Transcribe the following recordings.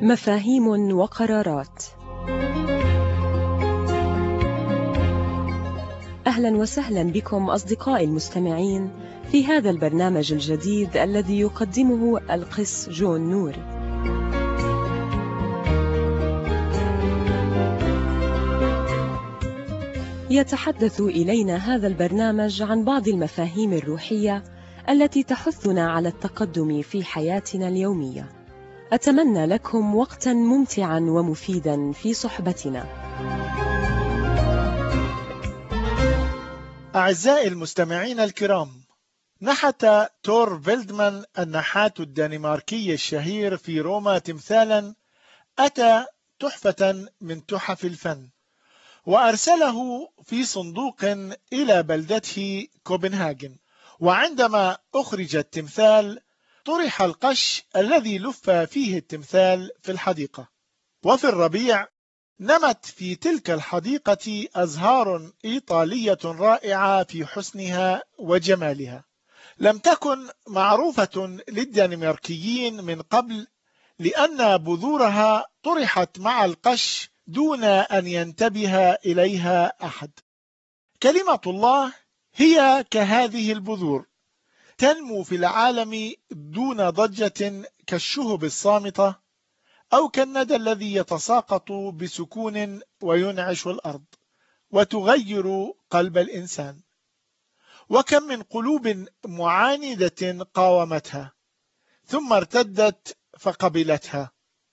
مفاهيم وقرارات. أهلا وسهلا بكم أصدقائي المستمعين في هذا البرنامج الجديد الذي يقدمه القس جون نور. يتحدث إلينا هذا البرنامج عن بعض المفاهيم الروحية التي تحثنا على التقدم في حياتنا اليومية. أتمنى لكم وقتا ممتعا ومفيدا في صحبتنا. أعزائي المستمعين الكرام، نحت تور فيلدمان النحات الدنماركي الشهير في روما تمثالا أتى تحفة من تحف الفن، وأرسله في صندوق إلى بلدته كوبنهاجن. وعندما أخرج التمثال طرح القش الذي لف فيه التمثال في الحديقة. وفي الربيع نمت في تلك الحديقة أزهار إيطالية رائعة في حسنها وجمالها، لم تكن معروفة للدنماركيين من قبل، لأن بذورها طرحت مع القش دون أن ينتبه إليها أحد. كلمة الله هي كهذه البذور، تنمو في العالم دون ضجة كالشهب الصامتة أو كالندى الذي يتساقط بسكون وينعش الأرض وتغير قلب الإنسان. وكم من قلوب معاندة قاومتها ثم ارتدت فقبلتها.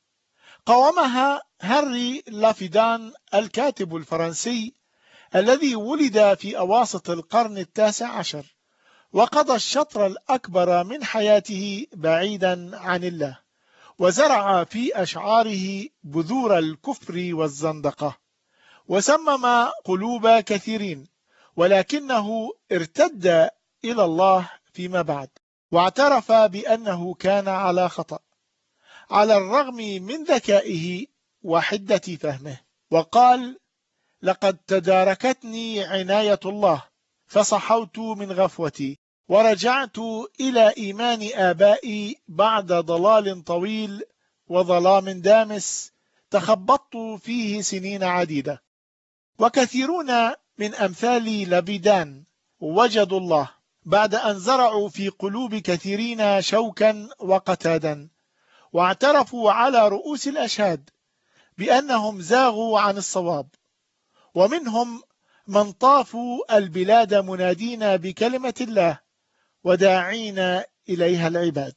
قاومها هنري لافيدان الكاتب الفرنسي الذي ولد في أواسط القرن التاسع عشر، وقضى الشطر الأكبر من حياته بعيدا عن الله، وزرع في أشعاره بذور الكفر والزندقة، وسمم قلوب كثيرين، ولكنه ارتد إلى الله فيما بعد، واعترف بأنه كان على خطأ على الرغم من ذكائه وحدة فهمه، وقال: لقد تداركتني عناية الله فصحوت من غفوتي، ورجعت إلى إيمان آبائي بعد ضلال طويل وظلام دامس تخبطت فيه سنين عديدة. وكثيرون من أمثال لافيدان وجدوا الله بعد أن زرعوا في قلوب كثيرين شوكا وقتادا، واعترفوا على رؤوس الأشهاد بأنهم زاغوا عن الصواب. ومنهم من طافوا البلاد منادين بكلمة الله وداعين إليها العباد.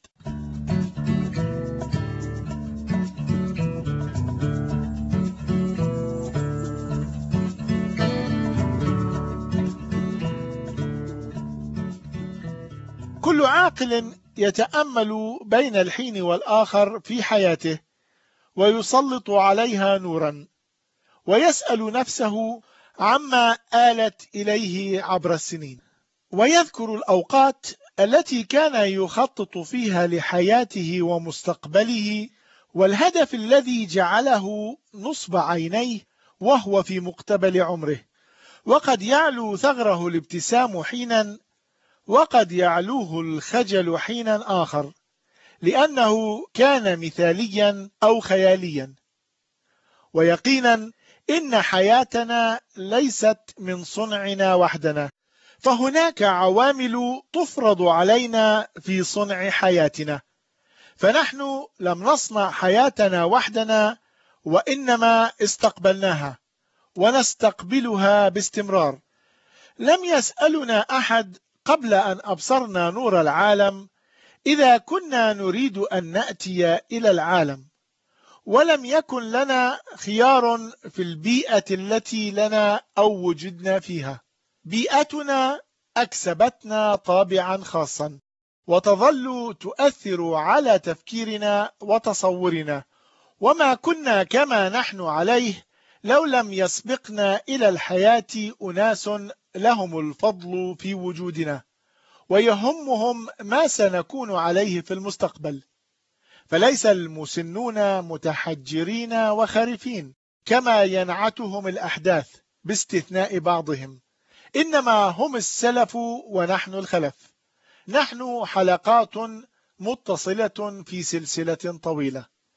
كل عاقل يتأمل بين الحين والآخر في حياته ويسلط عليها نورا، ويسأل نفسه عما آلت إليه عبر السنين، ويذكر الأوقات التي كان يخطط فيها لحياته ومستقبله، والهدف الذي جعله نصب عينيه وهو في مقتبل عمره. وقد يعلو ثغره الابتسام حينا، وقد يعلوه الخجل حينا آخر، لأنه كان مثاليا أو خياليا. ويقينا إن حياتنا ليست من صنعنا وحدنا، فهناك عوامل تفرض علينا في صنع حياتنا، فنحن لم نصنع حياتنا وحدنا، وإنما استقبلناها ونستقبلها باستمرار. لم يسألنا أحد قبل أن أبصرنا نور العالم إذا كنا نريد أن نأتي إلى العالم، ولم يكن لنا خيار في البيئة التي لنا أو وجدنا فيها. بيئتنا أكسبتنا طابعا خاصا، وتظل تؤثر على تفكيرنا وتصورنا، وما كنا كما نحن عليه لو لم يسبقنا إلى الحياة أناس لهم الفضل في وجودنا، ويهمهم ما سنكون عليه في المستقبل. فليس المسنون متحجرين وخرفين كما ينعتهم الأحداث باستثناء بعضهم، إنما هم السلف ونحن الخلف. نحن حلقات متصلة في سلسلة طويلة.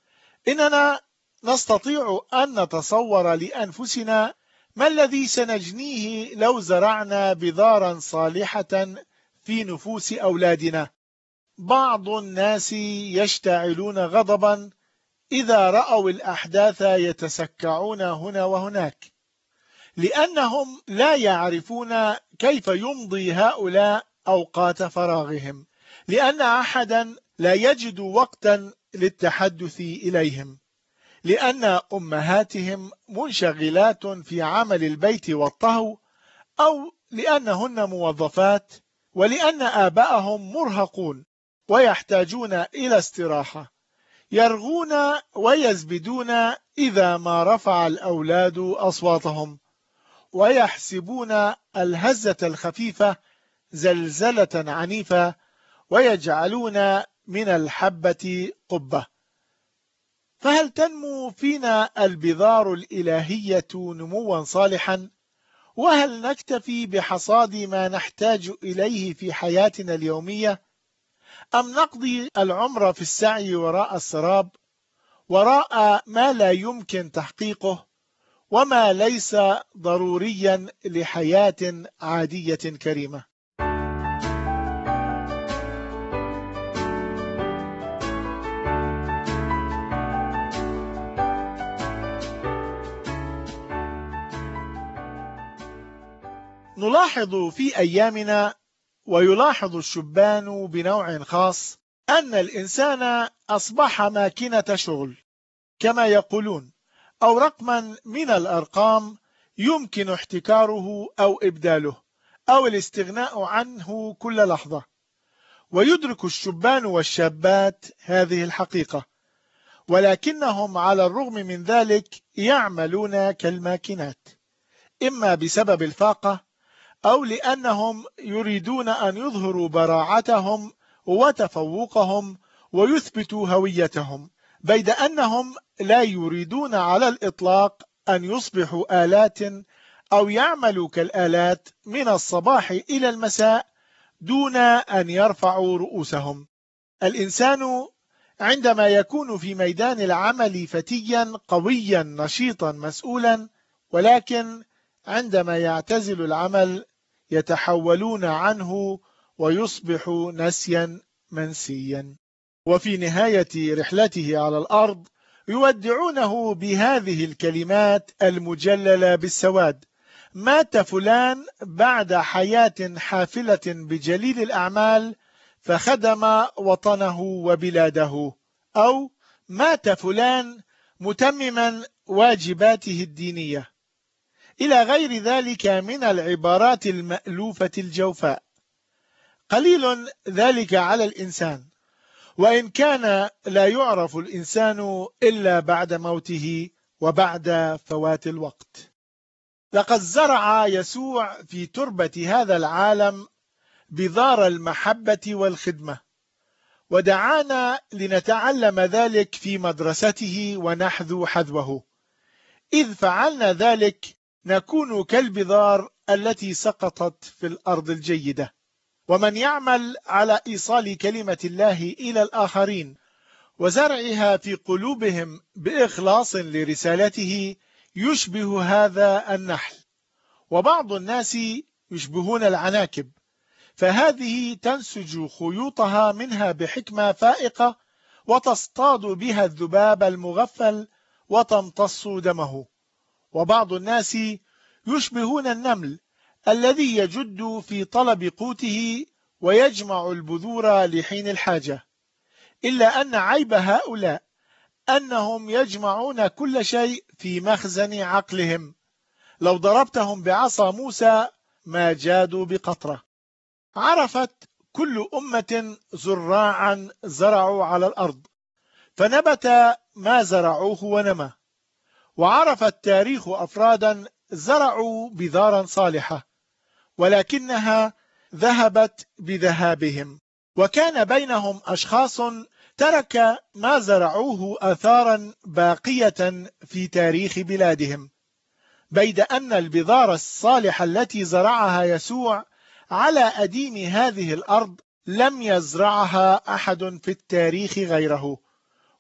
إننا نستطيع أن نتصور لأنفسنا ما الذي سنجنيه لو زرعنا بذارا صالحة في نفوس أولادنا. بعض الناس يشتعلون غضبا إذا رأوا الأحداث يتسكعون هنا وهناك، لأنهم لا يعرفون كيف يمضي هؤلاء أوقات فراغهم، لأن أحدا لا يجد وقتا للتحدث إليهم، لأن أمهاتهم منشغلات في عمل البيت والطهو، أو لأنهن موظفات، ولأن آباءهم مرهقون ويحتاجون إلى استراحة. يرغون ويزبدون إذا ما رفع الأولاد أصواتهم، ويحسبون الهزة الخفيفة زلزلة عنيفة، ويجعلون من الحبة قبة. فهل تنمو فينا البذار الإلهية نموا صالحا؟ وهل نكتفي بحصاد ما نحتاج إليه في حياتنا اليومية؟ أم نقضي العمر في السعي وراء السراب، وراء ما لا يمكن تحقيقه وما ليس ضروريا لحياة عادية كريمة؟ نلاحظ في أيامنا، ويلاحظ الشبان بنوع خاص، أن الإنسان أصبح ماكينة شغل كما يقولون، أو رقما من الأرقام يمكن احتكاره أو إبداله أو الاستغناء عنه كل لحظة. ويدرك الشبان والشابات هذه الحقيقة، ولكنهم على الرغم من ذلك يعملون كالماكينات، إما بسبب الفاقة أو لأنهم يريدون أن يظهروا براعتهم وتفوقهم ويثبتوا هويتهم، بيد أنهم لا يريدون على الإطلاق أن يصبحوا آلات أو يعملوا كالآلات من الصباح إلى المساء دون أن يرفعوا رؤوسهم. الإنسان عندما يكون في ميدان العمل فتيا قويا نشيطا مسؤولا، ولكن عندما يعتزل العمل يتحولون عنه ويصبح نسيا منسيا. وفي نهاية رحلته على الأرض يودعونه بهذه الكلمات المجللة بالسواد: مات فلان بعد حياة حافلة بجليل الأعمال فخدم وطنه وبلاده، أو مات فلان متمما واجباته الدينية، إلى غير ذلك من العبارات المألوفة الجوفاء. قليل ذلك على الإنسان، وإن كان لا يعرف الإنسان إلا بعد موته وبعد فوات الوقت. لقد زرع يسوع في تربة هذا العالم بذار المحبة والخدمة، ودعانا لنتعلم ذلك في مدرسته ونحذو حذوه. إذ فعلنا ذلك نكون كالبذار التي سقطت في الأرض الجيدة. ومن يعمل على إيصال كلمة الله إلى الآخرين وزرعها في قلوبهم بإخلاص لرسالته يشبه هذا النحل. وبعض الناس يشبهون العناكب، فهذه تنسج خيوطها منها بحكمة فائقة وتصطاد بها الذباب المغفل وتمتص دمه. وبعض الناس يشبهون النمل الذي يجد في طلب قوته ويجمع البذور لحين الحاجة، إلا أن عيب هؤلاء أنهم يجمعون كل شيء في مخزن عقلهم. لو ضربتهم بعصا موسى ما جادوا بقطرة. عرفت كل أمة زراعا زرعوا على الأرض فنبت ما زرعوه ونمى، وعرف التاريخ أفرادا زرعوا بذارا صالحة ولكنها ذهبت بذهابهم، وكان بينهم أشخاص ترك ما زرعوه آثارا باقية في تاريخ بلادهم، بيد أن البذار الصالحة التي زرعها يسوع على أديم هذه الأرض لم يزرعها أحد في التاريخ غيره،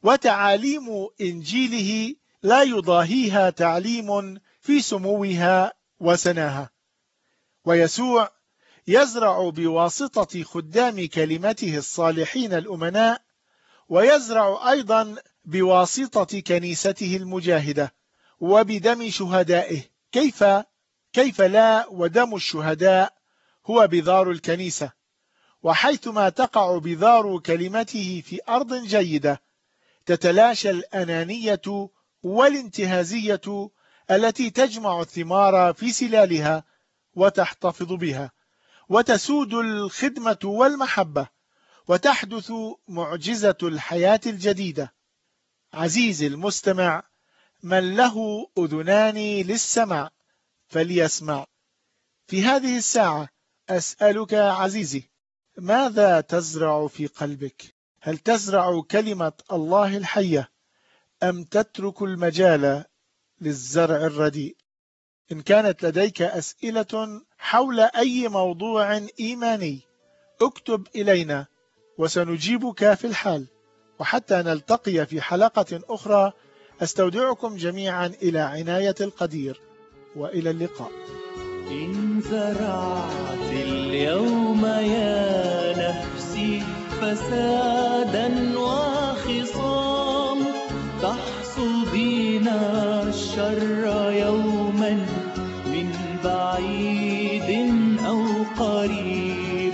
وتعاليم إنجيله لا يضاهيها تعليم في سموها وسناها. ويسوع يزرع بواسطة خدام كلمته الصالحين الأمناء، ويزرع أيضا بواسطة كنيسته المجاهدة وبدم شهدائه. كيف لا، ودم الشهداء هو بذار الكنيسة، وحيثما تقع بذار كلمته في أرض جيدة تتلاشى الأنانية والانتهازية التي تجمع الثمار في سلالها وتحتفظ بها، وتسود الخدمة والمحبة، وتحدث معجزة الحياة الجديدة. عزيزي المستمع، من له أذنان للسمع فليسمع. في هذه الساعة أسألك عزيزي، ماذا تزرع في قلبك؟ هل تزرع كلمة الله الحية أم تترك المجال للزرع الرديء؟ إن كانت لديك أسئلة حول أي موضوع إيماني اكتب إلينا وسنجيبك في الحال. وحتى نلتقي في حلقة أخرى، أستودعكم جميعا إلى عناية القدير، وإلى اللقاء. إن زرعت اليوم يا نفسي فسادا وخصام، تحصدين الشر يوما من بعيد أو قريب.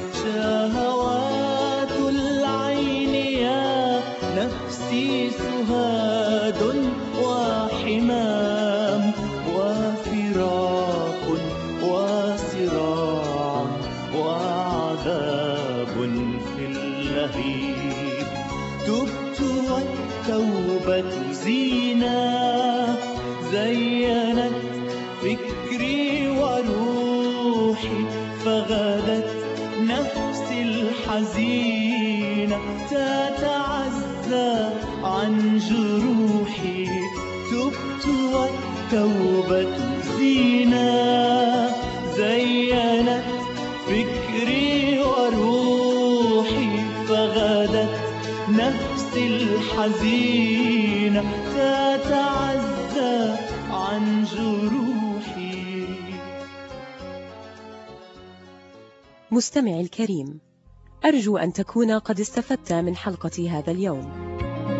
شهوات العين يا نفسي سهاد وحمام، وفراق وصراع وعذاب في اللهيب. تبت والتوبة زينة زينت فكري وروحي، فغدت نفسي الحزينة تتعزى عن جروحي. تبت والتوبة زينة زينت فكري وروحي، فغدت نفسي الحزينة تتعزى عن جروحي. مستمعي الكريم، أرجو أن تكون قد استفدت من حلقة هذا اليوم.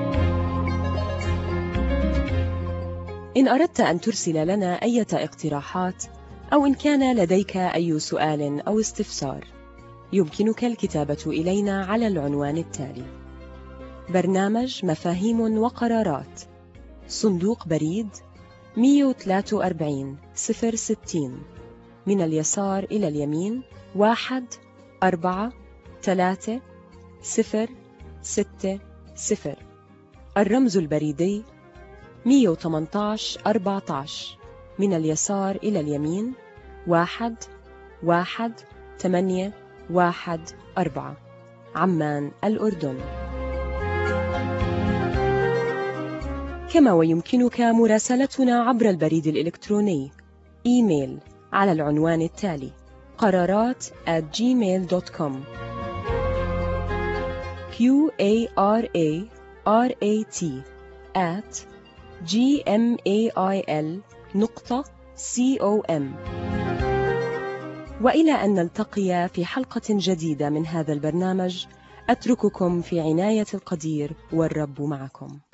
إن أردت أن ترسل لنا أي اقتراحات، أو إن كان لديك أي سؤال أو استفسار، يمكنك الكتابة إلينا على العنوان التالي: برنامج مفاهيم وقرارات، صندوق بريد 143 060، من اليسار إلى اليمين 1436060. الرمز البريدي 118 14، من اليسار إلى اليمين 11814، عمان الأردن. كما ويمكنك مراسلتنا عبر البريد الإلكتروني إيميل على العنوان التالي: قرارات@gmail.com. QARARAT@gmail.com. وإلى أن نلتقي في حلقة جديدة من هذا البرنامج، أترككم في عناية القدير، والرب معكم.